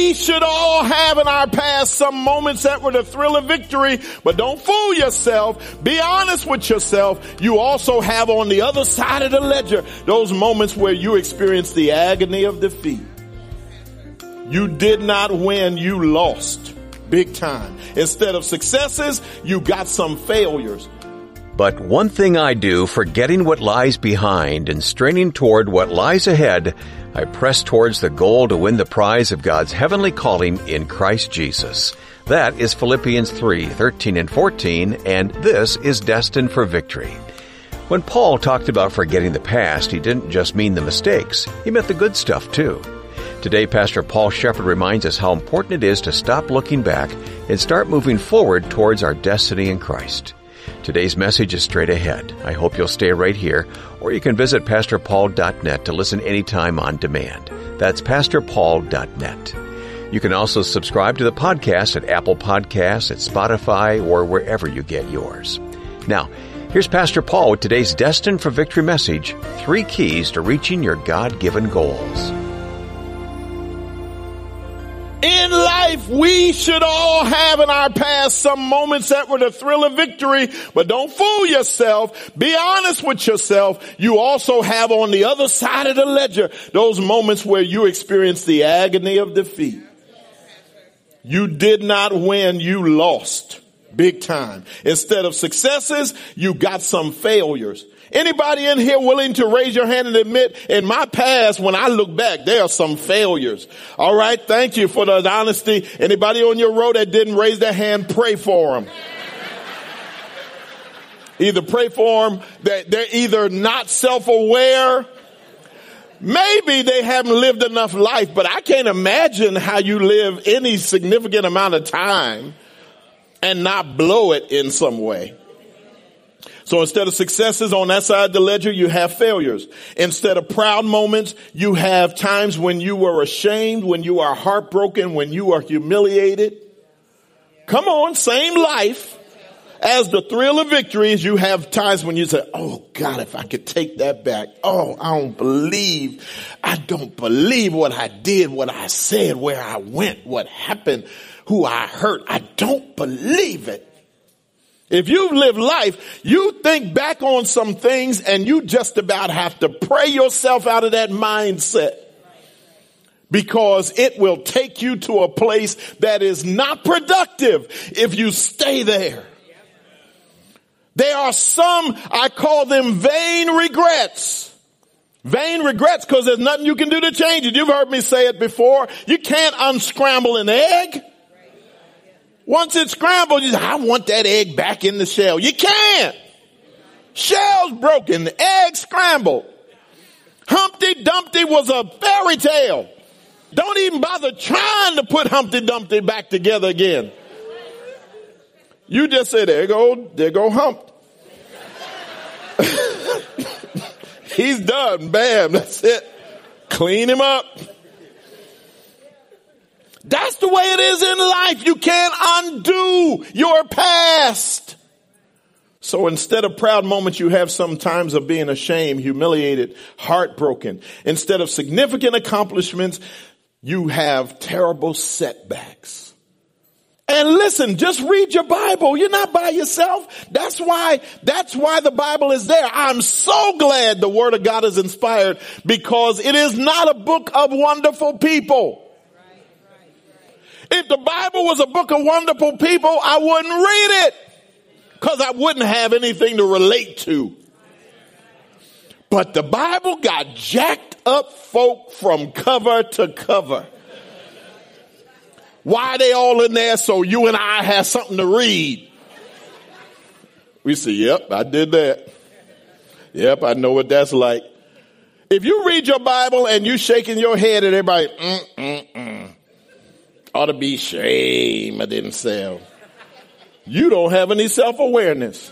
we should all have in our past some moments that were the thrill of victory, but don't fool yourself. Be honest with yourself. You also have on the other side of the ledger those moments where you experienced the agony of defeat. You did not win, you lost big time. Instead of successes, you got some failures. But one thing I do, forgetting what lies behind and straining toward what lies ahead, I press towards the goal to win the prize of God's heavenly calling in Christ Jesus. That is Philippians 3:13 and 14, and this is destined for victory. When Paul talked about forgetting the past, he didn't just mean the mistakes. He meant the good stuff, too. Today, Pastor Paul Shepherd reminds us how important it is to stop looking back and start moving forward towards our destiny in Christ. Today's message is straight ahead. I hope you'll stay right here, or you can visit PastorPaul.net to listen anytime on demand. That's PastorPaul.net. You can also subscribe to the podcast at Apple Podcasts, at Spotify, or wherever you get yours. Now, here's Pastor Paul with today's Destined for Victory message, 3 keys to reaching your God-given goals. In life, we should all have in our past some moments that were the thrill of victory, but don't fool yourself. Be honest with yourself. You also have on the other side of the ledger those moments where you experienced the agony of defeat. You did not win, you lost big time. Instead of successes, you got some failures. Anybody in here willing to raise your hand and admit, in my past, when I look back, there are some failures. All right. Thank you for the honesty. Anybody on your road that didn't raise their hand, pray for them. Either pray for them that they're either not self-aware. Maybe they haven't lived enough life, but I can't imagine how you live any significant amount of time and not blow it in some way. So instead of successes on that side of the ledger, you have failures. Instead of proud moments, you have times when you were ashamed, when you are heartbroken, when you are humiliated. Come on, same life as the thrill of victory is. You have times when you say, oh God, if I could take that back. Oh, I don't believe what I did, what I said, where I went, what happened, who I hurt. I don't believe it. If you've lived life, you think back on some things and you just about have to pray yourself out of that mindset, because it will take you to a place that is not productive if you stay there. There are some, I call them vain regrets. Vain regrets because there's nothing you can do to change it. You've heard me say it before. You can't unscramble an egg. Once it's scrambled, you say, I want that egg back in the shell. You can't. Shell's broken, the egg scrambled. Humpty Dumpty was a fairy tale. Don't even bother trying to put Humpty Dumpty back together again. You just say, there go Hump. He's done. Bam, that's it. Clean him up. That's the way it is in life. You can't undo your past. So instead of proud moments, you have some times of being ashamed, humiliated, heartbroken. Instead of significant accomplishments, you have terrible setbacks. And listen, just read your Bible. You're not by yourself. That's why the Bible is there. I'm so glad the Word of God is inspired, because it is not a book of wonderful people. If the Bible was a book of wonderful people, I wouldn't read it, because I wouldn't have anything to relate to. But the Bible got jacked up folk from cover to cover. Why are they all in there? So you and I have something to read. We say, yep, I did that. Yep, I know what that's like. If you read your Bible and you shaking your head at everybody, ought to be shame I didn't sell. You don't have any self-awareness.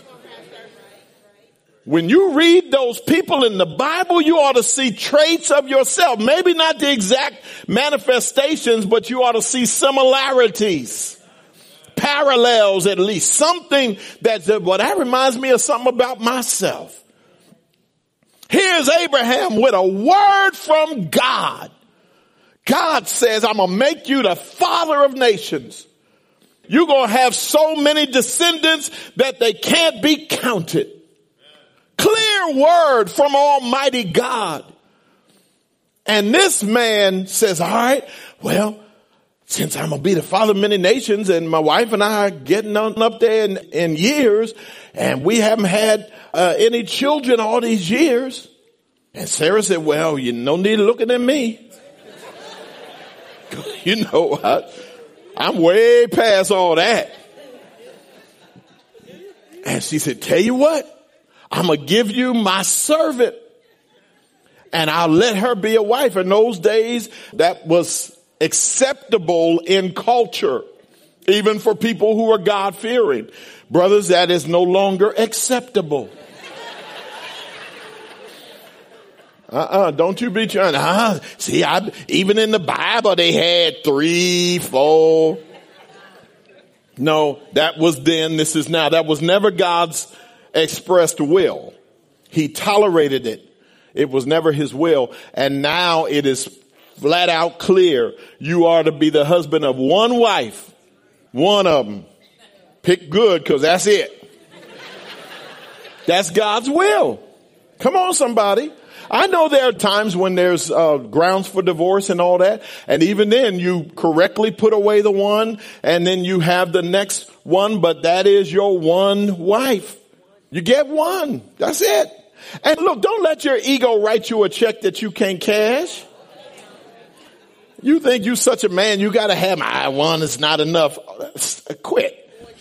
When you read those people in the Bible, you ought to see traits of yourself. Maybe not the exact manifestations, but you ought to see similarities, parallels at least. Something that reminds me of something about myself. Here's Abraham with a word from God. God says, I'm going to make you the father of nations. You're going to have so many descendants that they can't be counted. Clear word from Almighty God. And this man says, all right, well, since I'm going to be the father of many nations and my wife and I are getting on up there in years and we haven't had any children all these years. And Sarah said, well, you no need looking at me. You know what? I'm way past all that. And she said, tell you what, I'm going to give you my servant and I'll let her be a wife. In those days, that was acceptable in culture, even for people who are God-fearing. Brothers, that is no longer acceptable. Don't you be trying. See, even in the Bible, they had 3, 4. No, that was then. This is now. That was never God's expressed will. He tolerated it. It was never his will. And now it is flat out clear. You are to be the husband of one wife. One of them. Pick good, because that's it. That's God's will. Come on, somebody. I know there are times when there's grounds for divorce and all that. And even then you correctly put away the one and then you have the next one. But that is your one wife. You get one. That's it. And look, don't let your ego write you a check that you can't cash. You think you such a man, you got to have one is not enough. Quit.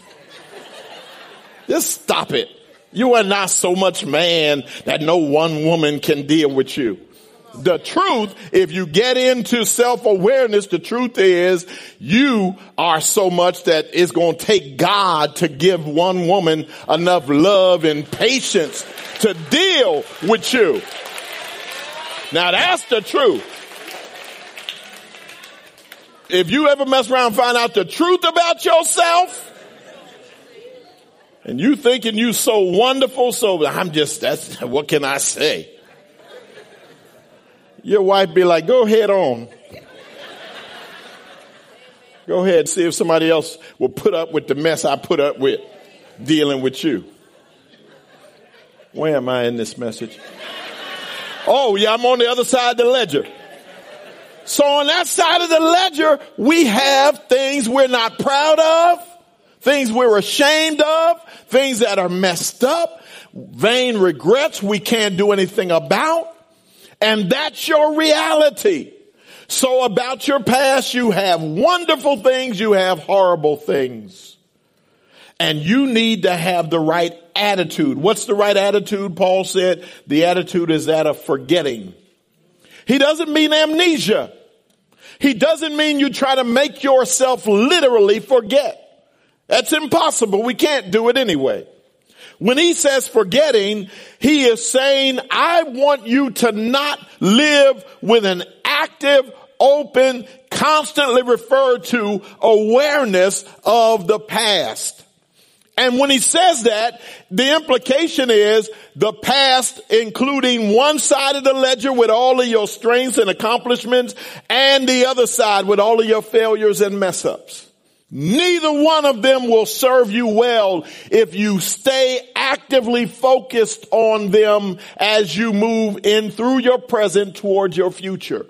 Just stop it. You are not so much man that no one woman can deal with you. The truth, if you get into self-awareness, the truth is you are so much that it's going to take God to give one woman enough love and patience to deal with you. Now that's the truth. If you ever mess around and find out the truth about yourself, and you thinking you so wonderful, so that's what can I say? Your wife be like, go ahead on. Go ahead and see if somebody else will put up with the mess I put up with dealing with you. Where am I in this message? Oh, yeah, I'm on the other side of the ledger. So on that side of the ledger, we have things we're not proud of, things we're ashamed of, things that are messed up, vain regrets we can't do anything about. And that's your reality. So about your past, you have wonderful things, you have horrible things. And you need to have the right attitude. What's the right attitude? Paul said the attitude is that of forgetting. He doesn't mean amnesia. He doesn't mean you try to make yourself literally forget. That's impossible. We can't do it anyway. When he says forgetting, he is saying, I want you to not live with an active, open, constantly referred to awareness of the past. And when he says that, the implication is the past, including one side of the ledger with all of your strengths and accomplishments, and the other side with all of your failures and mess ups. Neither one of them will serve you well if you stay actively focused on them as you move in through your present toward your future.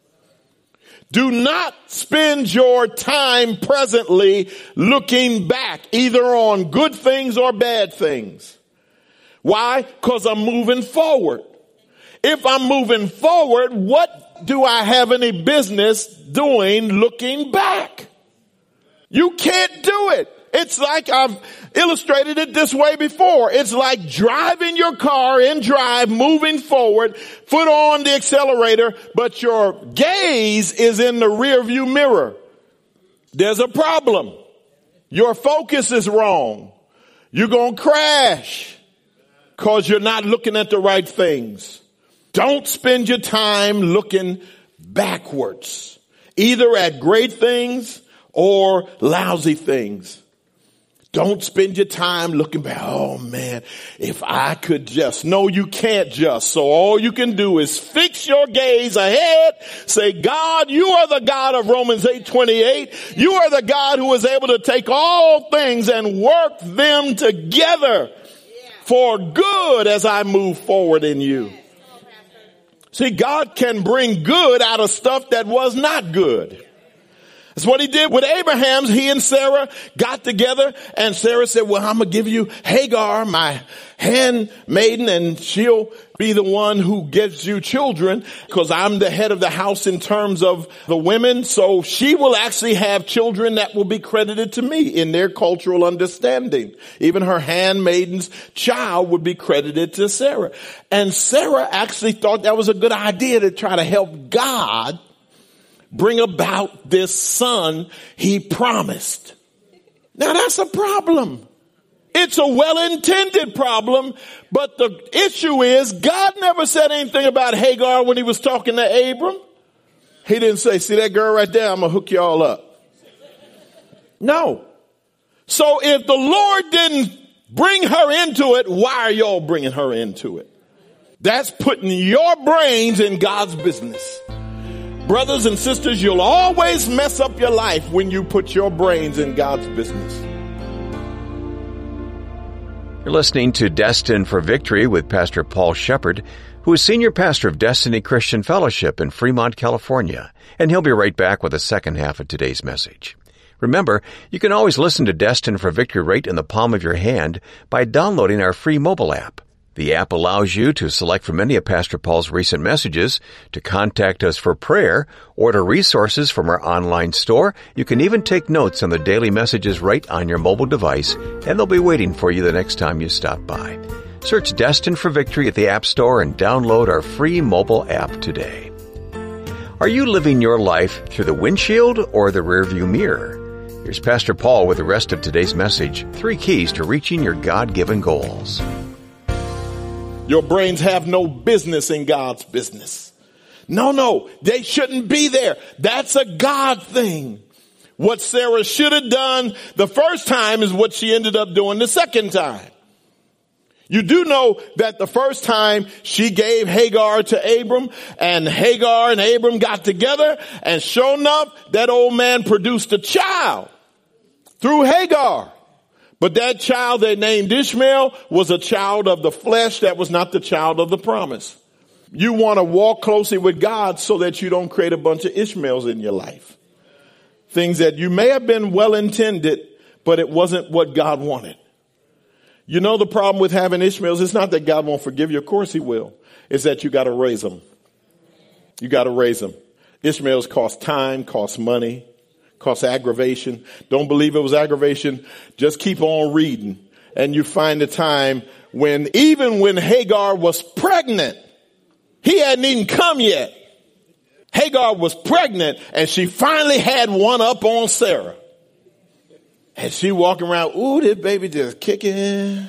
Do not spend your time presently looking back, either on good things or bad things. Why? Because I'm moving forward. If I'm moving forward, what do I have any business doing looking back? You can't do it. It's like I've illustrated it this way before. It's like driving your car in drive, moving forward, foot on the accelerator, but your gaze is in the rear view mirror. There's a problem. Your focus is wrong. You're going to crash because you're not looking at the right things. Don't spend your time looking backwards, either at great things or lousy things. Don't spend your time looking back. Oh man, if I could just. No, you can't just. So all you can do is fix your gaze ahead. Say, God, you are the God of Romans 8:28. You are the God who is able to take all things and work them together for good as I move forward in you. See, God can bring good out of stuff that was not good. That's what he did with Abraham. He and Sarah got together, and Sarah said, well, I'm going to give you Hagar, my handmaiden, and she'll be the one who gives you children because I'm the head of the house in terms of the women. So she will actually have children that will be credited to me in their cultural understanding. Even her handmaiden's child would be credited to Sarah. And Sarah actually thought that was a good idea to try to help God bring about this son he promised. Now that's a problem. It's a well-intended problem, but the issue is God never said anything about Hagar when he was talking to Abram. He didn't say, see that girl right there? I'm going to hook y'all up. No. So if the Lord didn't bring her into it, why are y'all bringing her into it? That's putting your brains in God's business. Brothers and sisters, you'll always mess up your life when you put your brains in God's business. You're listening to Destined for Victory with Pastor Paul Shepard, who is Senior Pastor of Destiny Christian Fellowship in Fremont, California, and he'll be right back with the second half of today's message. Remember, you can always listen to Destined for Victory right in the palm of your hand by downloading our free mobile app. The app allows you to select from any of Pastor Paul's recent messages, to contact us for prayer, order resources from our online store. You can even take notes on the daily messages right on your mobile device, and they'll be waiting for you the next time you stop by. Search Destined for Victory at the App Store and download our free mobile app today. Are you living your life through the windshield or the rearview mirror? Here's Pastor Paul with the rest of today's message, 3 keys to reaching your God-given goals. Your brains have no business in God's business. No, they shouldn't be there. That's a God thing. What Sarah should have done the first time is what she ended up doing the second time. You do know that the first time she gave Hagar to Abram, and Hagar and Abram got together, and sure enough, that old man produced a child through Hagar. But that child they named Ishmael was a child of the flesh. That was not the child of the promise. You want to walk closely with God so that you don't create a bunch of Ishmaels in your life. Things that you may have been well intended, but it wasn't what God wanted. You know the problem with having Ishmaels, it's not that God won't forgive you. Of course he will. It's that you got to raise them. You got to raise them. Ishmaels cost time, cost money, cost aggravation. Don't believe it was aggravation. Just keep on reading. And you find the time when, even when Hagar was pregnant, he hadn't even come yet. Hagar was pregnant and she finally had one up on Sarah. And she walking around, ooh, this baby just kicking.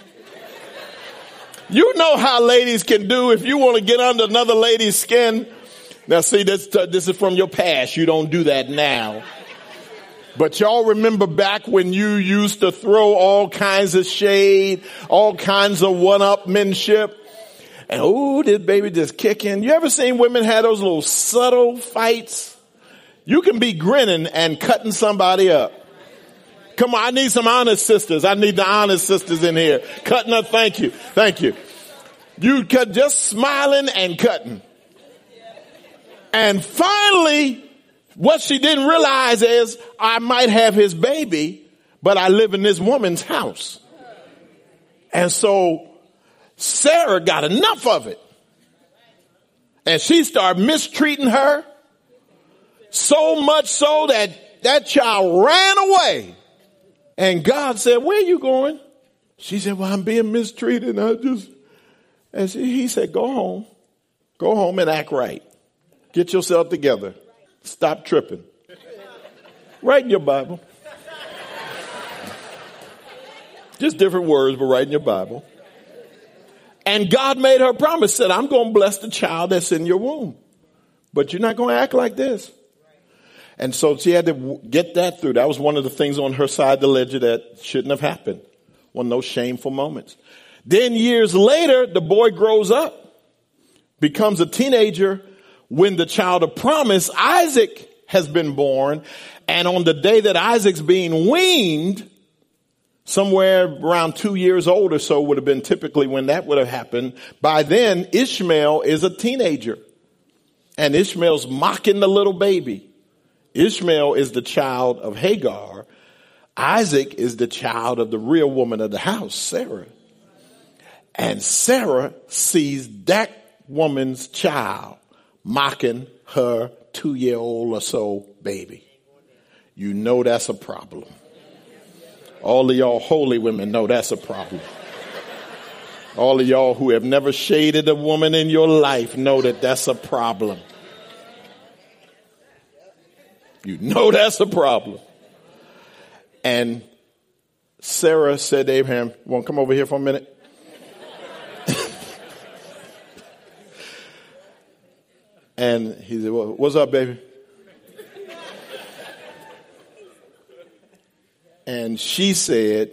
You know how ladies can do if you want to get under another lady's skin. Now see, this is from your past. You don't do that now. But y'all remember back when you used to throw all kinds of shade, all kinds of one-upmanship. And ooh, this baby just kicking. You ever seen women have those little subtle fights? You can be grinning and cutting somebody up. Come on, I need some honest sisters. I need the honest sisters in here. Cutting up, thank you. Thank you. You cut just smiling and cutting. And finally, what she didn't realize is I might have his baby, but I live in this woman's house. And so Sarah got enough of it. And she started mistreating her so much so that that child ran away. And God said, where are you going? She said, well, I'm being mistreated. He said, go home. Go home and act right. Get yourself together. Stop tripping. Write in your Bible. Just different words, but write in your Bible. And God made her promise, said, I'm going to bless the child that's in your womb. But you're not going to act like this. And so she had to get that through. That was one of the things on her side of the ledger that shouldn't have happened. One of those shameful moments. Then years later, the boy grows up, becomes a teenager. When the child of promise, Isaac, has been born. And on the day that Isaac's being weaned, somewhere around 2 years old or so would have been typically when that would have happened. By then, Ishmael is a teenager. And Ishmael's mocking the little baby. Ishmael is the child of Hagar. Isaac is the child of the real woman of the house, Sarah. And Sarah sees that woman's child mocking her 2-year-old or so baby. You know that's a problem. All of y'all holy women know that's a problem. All of y'all who have never shaded a woman in your life know that that's a problem. You know that's a problem. And Sarah said to Abraham, "You want to come over here for a minute?" And he said, "Well, what's up, baby?" And she said,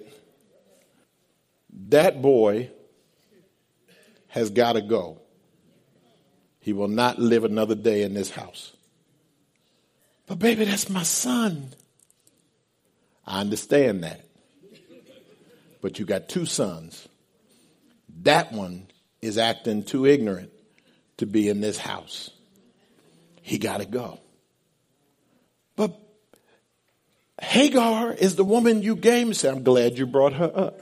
"That boy has got to go. He will not live another day in this house." "But baby, that's my son." "I understand that. But you got 2 sons. That one is acting too ignorant to be in this house. He got to go." "But Hagar is the woman you gave me." "I'm glad you brought her up."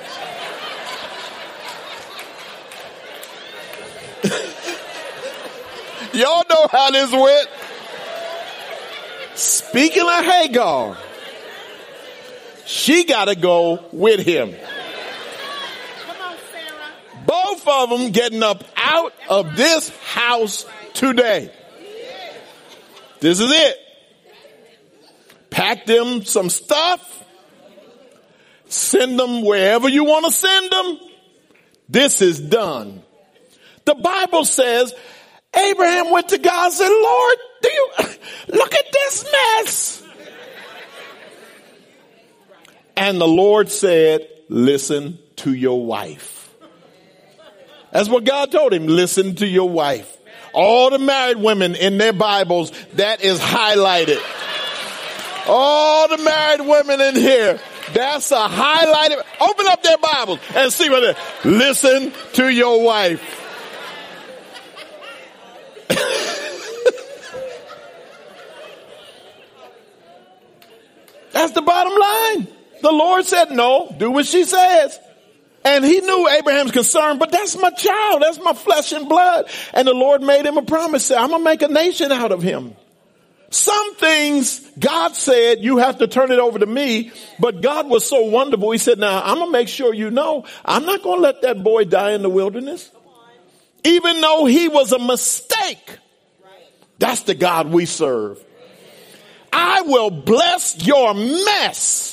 Y'all know how this went. Speaking of Hagar, she got to go with him. Come on, Sarah. Both of them getting up out of this house today. This is it. Pack them some stuff. Send them wherever you want to send them. This is done. The Bible says Abraham went to God and said, "Lord, do you look at this mess?" And the Lord said, "Listen to your wife." That's what God told him. Listen to your wife. All the married women in their Bibles, that is highlighted. All the married women in here, that's a highlighted. Open up their Bibles and see what it is. Listen to your wife. That's the bottom line. The Lord said, "No, do what she says." And he knew Abraham's concern, but that's my child. That's my flesh and blood. And the Lord made him a promise. Said, "I'm going to make a nation out of him." Some things God said, you have to turn it over to me. But God was so wonderful. He said, "Now I'm going to make sure you know, I'm not going to let that boy die in the wilderness." Even though he was a mistake. That's the God we serve. I will bless your mess.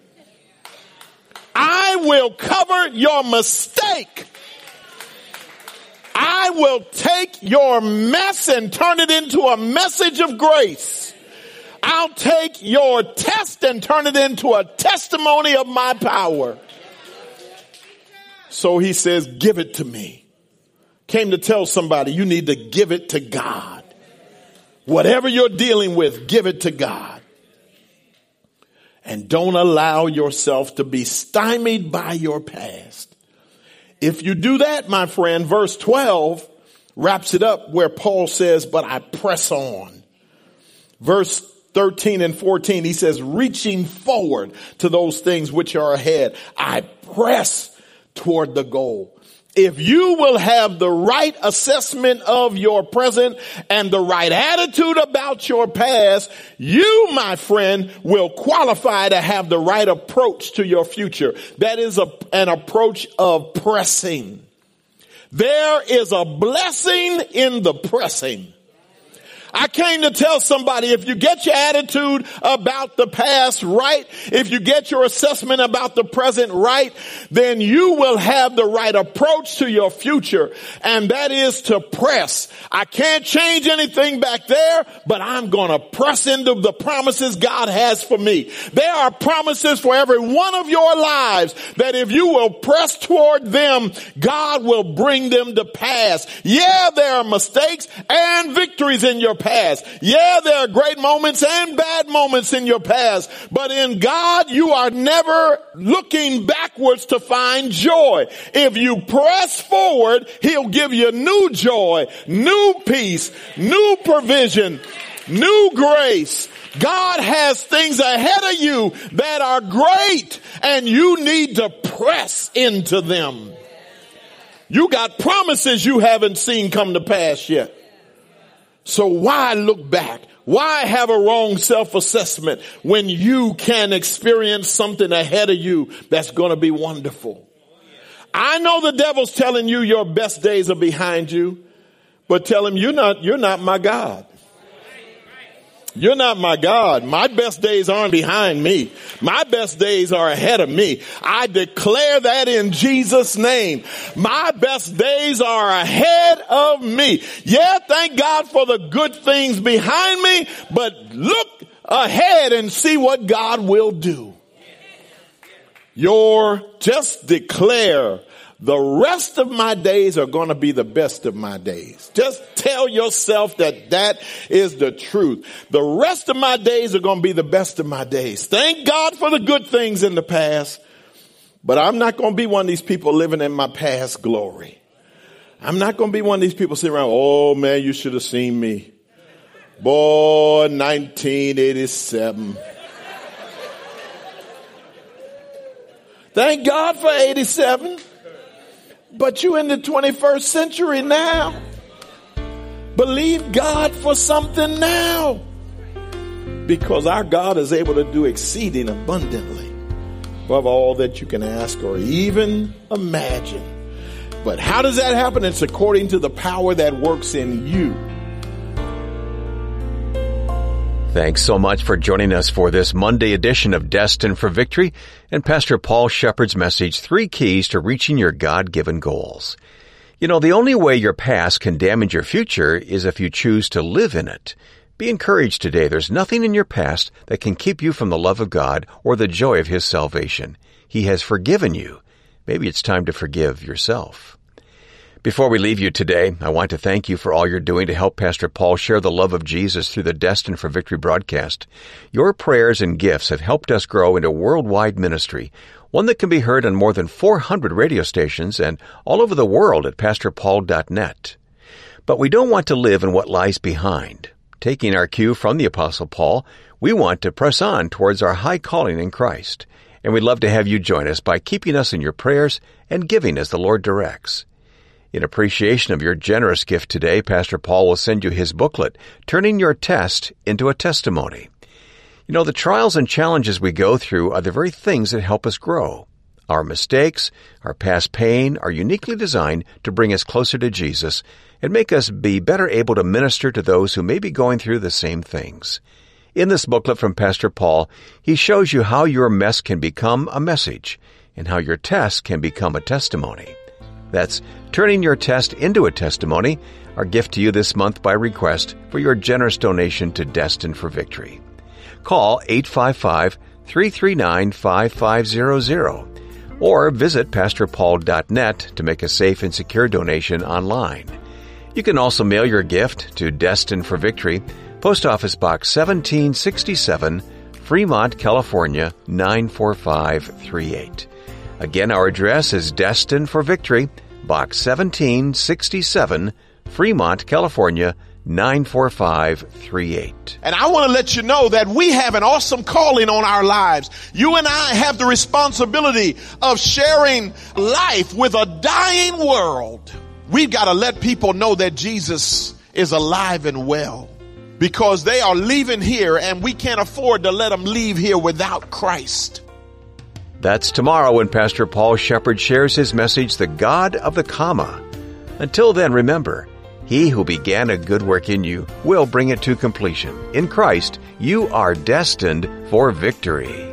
I will cover your mistake. I will take your mess and turn it into a message of grace. I'll take your test and turn it into a testimony of my power. So he says, "Give it to me." Came to tell somebody you need to give it to God. Whatever you're dealing with, give it to God. And don't allow yourself to be stymied by your past. If you do that, my friend, verse 12 wraps it up where Paul says, "But I press on." Verse 13 and 14, he says, "Reaching forward to those things which are ahead, I press toward the goal." If you will have the right assessment of your present and the right attitude about your past, you, my friend, will qualify to have the right approach to your future. That is an approach of pressing. There is a blessing in the pressing. I came to tell somebody, if you get your attitude about the past right, if you get your assessment about the present right, then you will have the right approach to your future, and that is to press. I can't change anything back there, but I'm going to press into the promises God has for me. There are promises for every one of your lives that if you will press toward them, God will bring them to pass. Yeah, there are mistakes and victories in your past. Yeah, there are great moments and bad moments in your past. But in God, you are never looking backwards to find joy. If you press forward, He'll give you new joy, new peace, new provision, new grace. God has things ahead of you that are great, and you need to press into them. You got promises you haven't seen come to pass yet. So why look back? Why have a wrong self-assessment when you can experience something ahead of you that's going to be wonderful? I know the devil's telling you your best days are behind you, but tell him you're not my God. You're not my God. My best days aren't behind me. My best days are ahead of me. I declare that in Jesus' name. My best days are ahead of me. Yeah, thank God for the good things behind me, but look ahead and see what God will do. Just declare, the rest of my days are going to be the best of my days. Just tell yourself that is the truth. The rest of my days are going to be the best of my days. Thank God for the good things in the past, but I'm not going to be one of these people living in my past glory. I'm not going to be one of these people sitting around, oh man, you should have seen me. Boy, 1987. Thank God for 87. But you in the 21st century now. Believe God for something now. Because our God is able to do exceeding abundantly above all that you can ask or even imagine. But how does that happen? It's according to the power that works in you. Thanks so much for joining us for this Monday edition of Destined for Victory and Pastor Paul Shepherd's message, 3 Keys to Reaching Your God-Given Goals. You know, the only way your past can damage your future is if you choose to live in it. Be encouraged today. There's nothing in your past that can keep you from the love of God or the joy of His salvation. He has forgiven you. Maybe it's time to forgive yourself. Before we leave you today, I want to thank you for all you're doing to help Pastor Paul share the love of Jesus through the Destined for Victory broadcast. Your prayers and gifts have helped us grow into a worldwide ministry, one that can be heard on more than 400 radio stations and all over the world at pastorpaul.net. But we don't want to live in what lies behind. Taking our cue from the Apostle Paul, we want to press on towards our high calling in Christ. And we'd love to have you join us by keeping us in your prayers and giving as the Lord directs. In appreciation of your generous gift today, Pastor Paul will send you his booklet, Turning Your Test into a Testimony. You know, the trials and challenges we go through are the very things that help us grow. Our mistakes, our past pain are uniquely designed to bring us closer to Jesus and make us be better able to minister to those who may be going through the same things. In this booklet from Pastor Paul, he shows you how your mess can become a message and how your test can become a testimony. That's Turning Your Test into a Testimony, our gift to you this month by request for your generous donation to Destined for Victory. Call 855-339-5500 or visit pastorpaul.net to make a safe and secure donation online. You can also mail your gift to Destined for Victory, Post Office Box 1767, Fremont, California, 94538. Again, our address is Destined for Victory, Box 1767, Fremont, California, 94538. And I want to let you know that we have an awesome calling on our lives. You and I have the responsibility of sharing life with a dying world. We've got to let people know that Jesus is alive and well, because they are leaving here and we can't afford to let them leave here without Christ. That's tomorrow when Pastor Paul Shepherd shares his message, The God of the Comma. Until then, remember, He who began a good work in you will bring it to completion. In Christ, you are destined for victory.